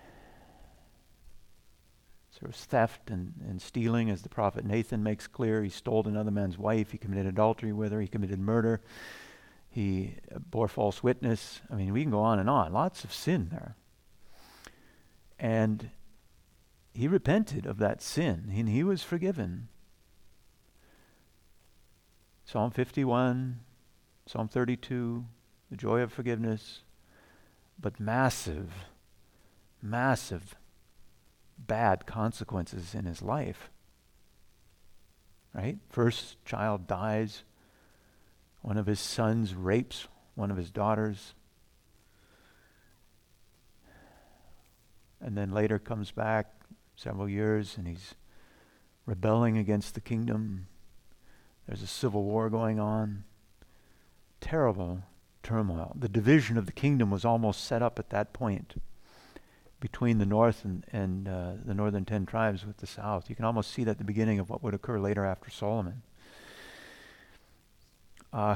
There was theft and, and stealing, as the prophet Nathan makes clear. He stole another man's wife. He committed adultery with her. He committed murder. He bore false witness. I mean, we can go on and on. Lots of sin there. And he repented of that sin, and he was forgiven. Psalm fifty-one, Psalm thirty-two, the joy of forgiveness. But massive, massive bad consequences in his life. Right? First child dies. One of his sons rapes one of his daughters. And then later comes back several years and he's rebelling against the kingdom. There's a civil war going on. Terrible turmoil. The division of the kingdom was almost set up at that point, between the north and, and uh, the northern ten tribes with the south. You can almost see that at the beginning of what would occur later after Solomon. Uh,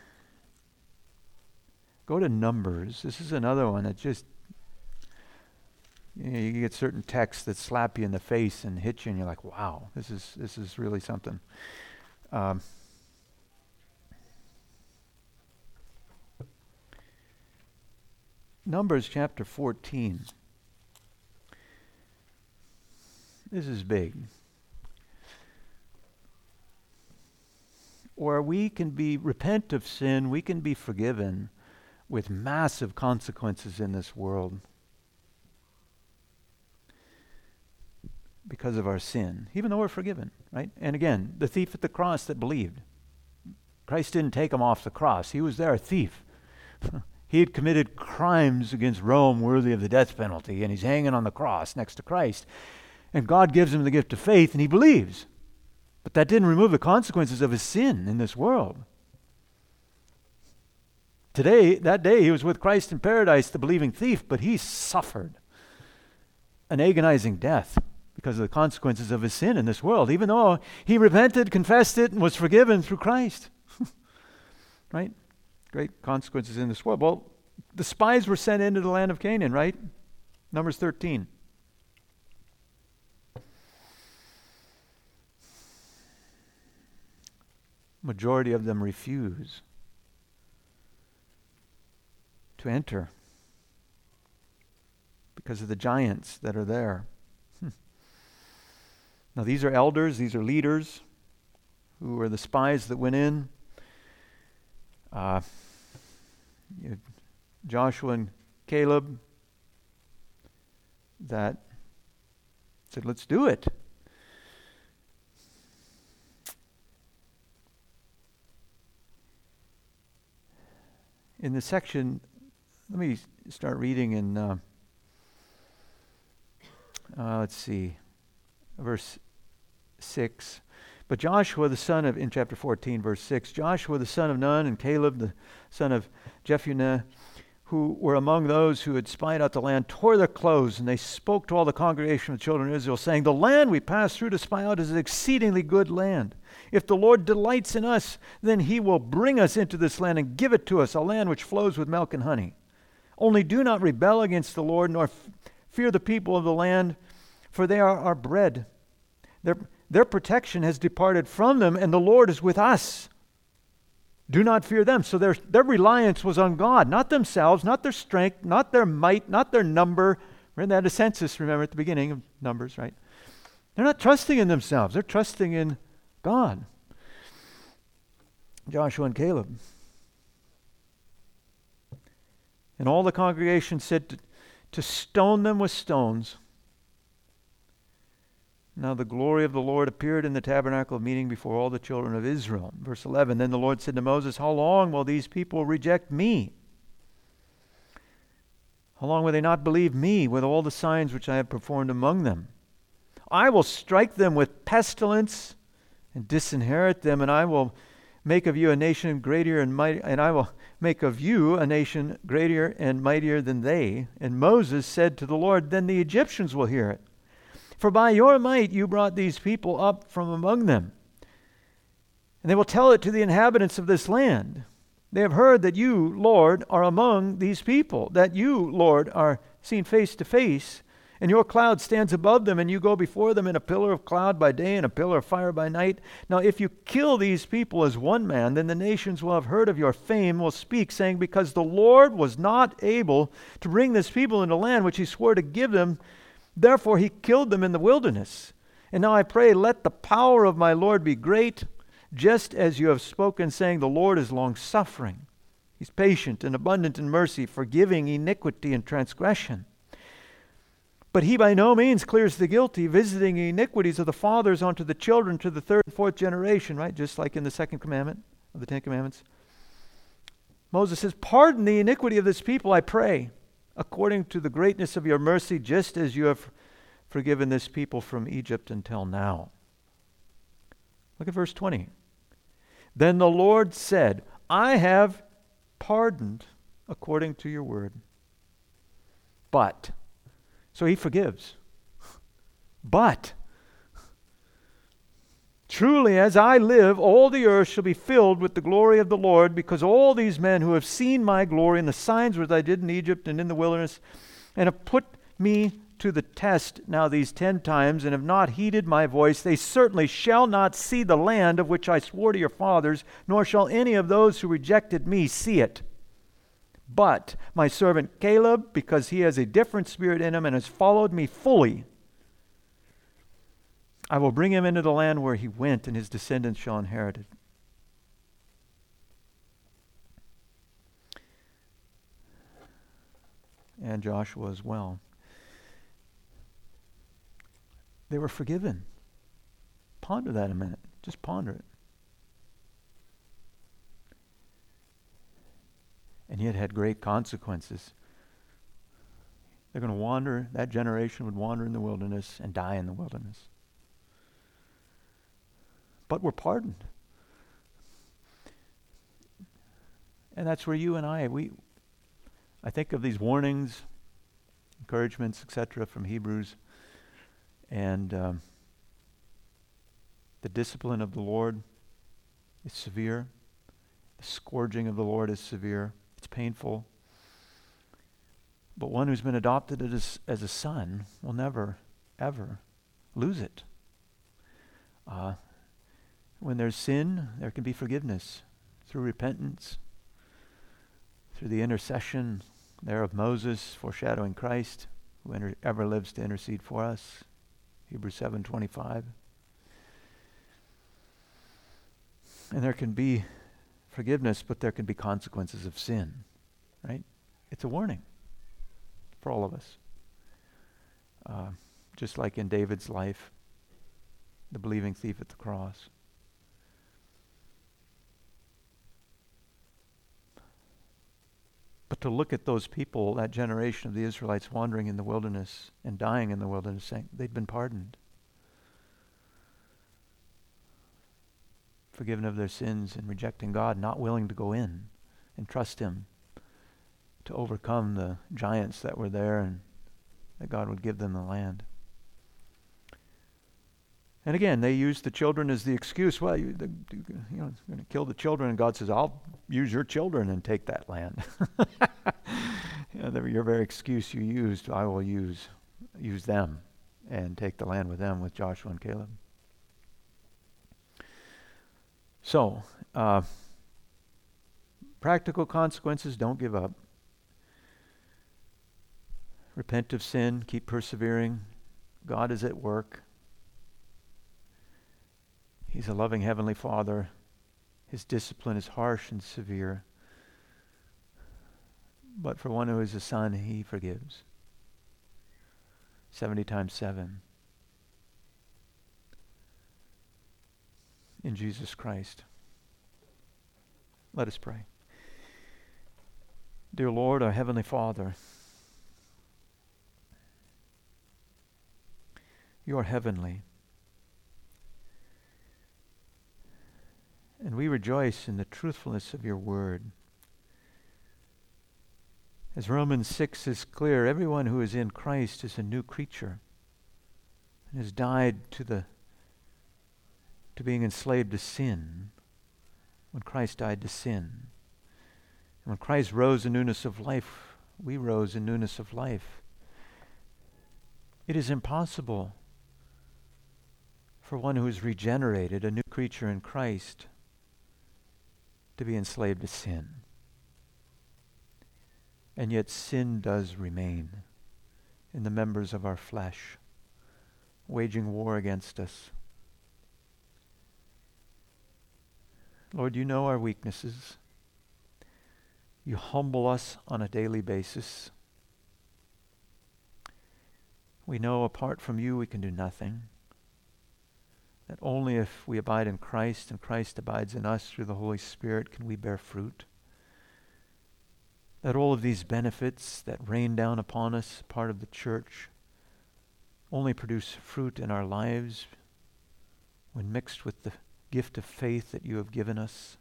go to Numbers. This is another one that just, you know, you get certain texts that slap you in the face and hit you and you're like, wow, this is this is really something. Um, Numbers chapter fourteen. This is big. Or we can be, repent of sin, we can be forgiven with massive consequences in this world because of our sin, even though we're forgiven, right? And again, the thief at the cross that believed. Christ didn't take him off the cross. He was there, a thief. He had committed crimes against Rome worthy of the death penalty, and he's hanging on the cross next to Christ. And God gives him the gift of faith, and he believes. But that didn't remove the consequences of his sin in this world. Today, that day, he was with Christ in paradise, the believing thief, but he suffered an agonizing death because of the consequences of his sin in this world, even though he repented, confessed it, and was forgiven through Christ. Right? Great consequences in this world. Well, the spies were sent into the land of Canaan, right? Numbers thirteen. Majority of them refuse to enter because of the giants that are there. Hmm. Now these are elders, these are leaders who are the spies that went in. Uh, you have Joshua and Caleb that said, let's do it. In the section, let me start reading in, uh, uh, let's see, verse six. But Joshua the son of, in chapter fourteen, verse six, Joshua the son of Nun and Caleb the son of Jephunneh, who were among those who had spied out the land tore their clothes, and they spoke to all the congregation of the children of Israel, saying, "The land we passed through to spy out is an exceedingly good land. If the Lord delights in us, then he will bring us into this land and give it to us, a land which flows with milk and honey. Only do not rebel against the Lord, nor f- fear the people of the land, for they are our bread. Their, their protection has departed from them, and the Lord is with us. Do not fear them." So their, their reliance was on God, not themselves, not their strength, not their might, not their number. We're in that a census, remember, at the beginning of Numbers, right? They're not trusting in themselves. They're trusting in God. Joshua and Caleb. And all the congregation said to, to stone them with stones. Now the glory of the Lord appeared in the tabernacle of meeting before all the children of Israel. Verse eleven, then the Lord said to Moses, "How long will these people reject me? How long will they not believe me with all the signs which I have performed among them? I will strike them with pestilence and disinherit them, and I will make of you a nation greater and mighty, and I will make of you a nation greater and mightier than they." And Moses said to the Lord, "Then the Egyptians will hear it. For by your might you brought these people up from among them. And they will tell it to the inhabitants of this land. They have heard that you, Lord, are among these people, that you, Lord, are seen face to face, and your cloud stands above them, and you go before them in a pillar of cloud by day and a pillar of fire by night. Now if you kill these people as one man, then the nations will have heard of your fame, will speak, saying, because the Lord was not able to bring this people into land which he swore to give them, therefore he killed them in the wilderness. And now I pray, let the power of my Lord be great, just as you have spoken, saying, the Lord is long-suffering. He's patient and abundant in mercy, forgiving iniquity and transgression. But he by no means clears the guilty, visiting the iniquities of the fathers onto the children to the third and fourth generation, right? Just like in the second commandment of the Ten Commandments. Moses says, pardon the iniquity of this people, I pray, according to the greatness of your mercy, just as you have forgiven this people from Egypt until now. Look at verse twenty. Then the Lord said, I have pardoned according to your word. But, so he forgives. But, truly as I live, all the earth shall be filled with the glory of the Lord, because all these men who have seen my glory and the signs which I did in Egypt and in the wilderness, and have put me to the test now these ten times, and have not heeded my voice, they certainly shall not see the land of which I swore to your fathers, nor shall any of those who rejected me see it. But my servant Caleb, because he has a different spirit in him and has followed me fully, I will bring him into the land where he went, and his descendants shall inherit it. And Joshua as well. They were forgiven. Ponder that a minute. Just ponder it. And yet had great consequences. They're going to wander, that generation would wander in the wilderness and die in the wilderness. But we're pardoned. And that's where you and I, we, I think of these warnings, encouragements, et cetera from Hebrews, and um, the discipline of the Lord is severe. The scourging of the Lord is severe. It's painful. But one who's been adopted as, as a son will never, ever lose it. Uh, when there's sin, there can be forgiveness through repentance, through the intercession there of Moses, foreshadowing Christ, who inter- ever lives to intercede for us. Hebrews seven twenty-five. And there can be forgiveness, but there can be consequences of sin, right? It's a warning for all of us. Uh, just like in David's life, the believing thief at the cross. But to look at those people, that generation of the Israelites wandering in the wilderness and dying in the wilderness, saying they'd been pardoned. Forgiven of their sins and rejecting God, not willing to go in and trust him to overcome the giants that were there, and that God would give them the land. And again, they used the children as the excuse. Well, you, the, you know, it's going to kill the children, and God says, "I'll use your children and take that land." You know, your very excuse you used, I will use use them and take the land with them, with Joshua and Caleb. So, uh, practical consequences: don't give up. Repent of sin, keep persevering. God is at work. He's a loving Heavenly Father. His discipline is harsh and severe. But for one who is a son, He forgives. seventy times seven. In Jesus Christ. Let us pray. Dear Lord, our Heavenly Father, You are heavenly. And we rejoice in the truthfulness of Your word. As Romans six is clear, everyone who is in Christ is a new creature and has died to the to being enslaved to sin when Christ died to sin. And when Christ rose in newness of life, we rose in newness of life. It is impossible for one who is regenerated, a new creature in Christ, to be enslaved to sin. And yet sin does remain in the members of our flesh, waging war against us. Lord, You know our weaknesses. You humble us on a daily basis. We know apart from You we can do nothing. That only if we abide in Christ and Christ abides in us through the Holy Spirit can we bear fruit. That all of these benefits that rain down upon us, part of the church, only produce fruit in our lives when mixed with the gift of faith that You have given us.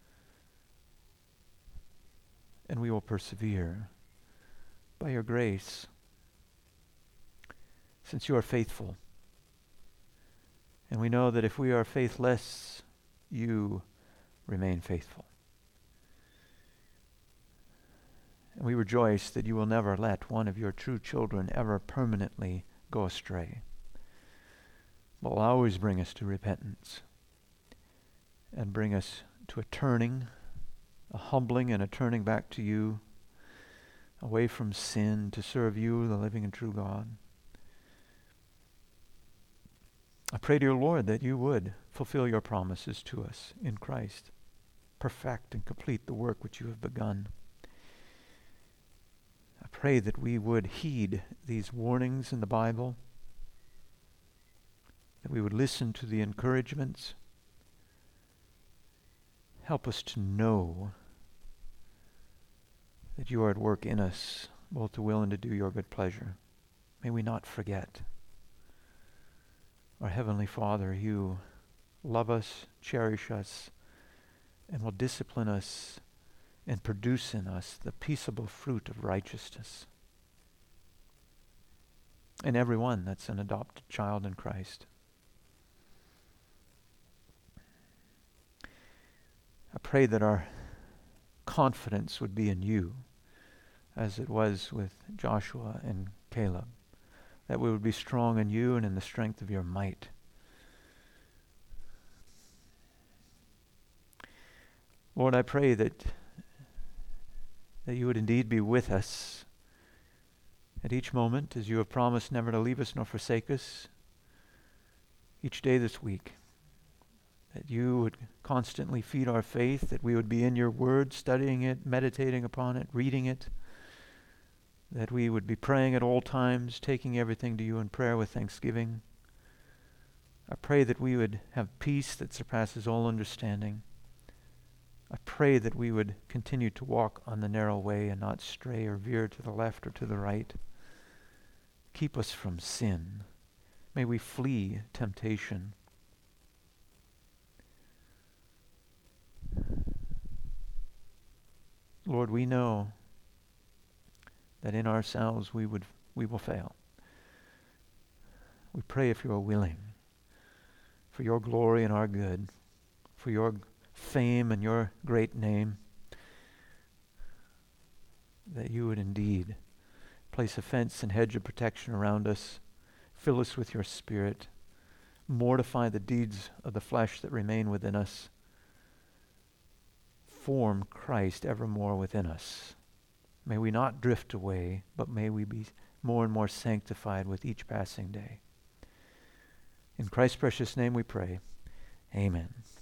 And we will persevere by Your grace, since You are faithful. And we know that if we are faithless, You remain faithful. And we rejoice that You will never let one of Your true children ever permanently go astray, but will always bring us to repentance and bring us to a turning, a humbling and a turning back to You, away from sin, to serve You, the living and true God. I pray, dear Lord, that You would fulfill Your promises to us in Christ, perfect and complete the work which You have begun. I pray that we would heed these warnings in the Bible, that we would listen to the encouragements. Help us to know that You are at work in us, both to will and to do Your good pleasure. May we not forget. Our Heavenly Father, You love us, cherish us, and will discipline us and produce in us the peaceable fruit of righteousness. And everyone that's an adopted child in Christ. I pray that our confidence would be in You, as it was with Joshua and Caleb. That we would be strong in You and in the strength of Your might. Lord, I pray that, that You would indeed be with us at each moment, as You have promised never to leave us nor forsake us, each day this week. That You would constantly feed our faith, that we would be in Your word, studying it, meditating upon it, reading it, that we would be praying at all times, taking everything to You in prayer with thanksgiving. I pray that we would have peace that surpasses all understanding. I pray that we would continue to walk on the narrow way and not stray or veer to the left or to the right. Keep us from sin. May we flee temptation. Lord, we know that in ourselves we would we will fail. We pray, if you are willing, for your glory and our good, for your fame and your great name, that you would indeed place a fence and hedge of protection around us, fill us with your Spirit, mortify the deeds of the flesh that remain within us, form Christ evermore within us. May we not drift away, but may we be more and more sanctified with each passing day. In Christ's precious name we pray. Amen.